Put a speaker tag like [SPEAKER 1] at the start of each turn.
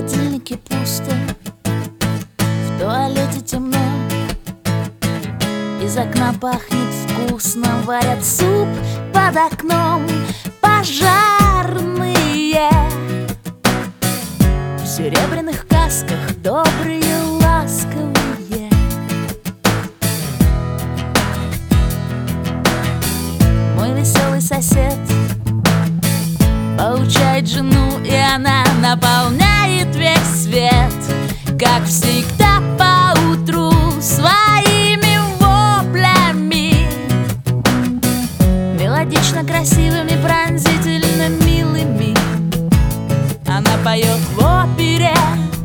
[SPEAKER 1] холодильнике пусто, в туалете темно, из окна пахнет вкусно, варят суп под окном пожарные. В серебряных касках добрые, ласковые. Мой веселый сосед поучает жену, и она наполняет весь свет, как всегда поутру, своими воплями, мелодично красивыми, пронзительно милыми. Она поет в опере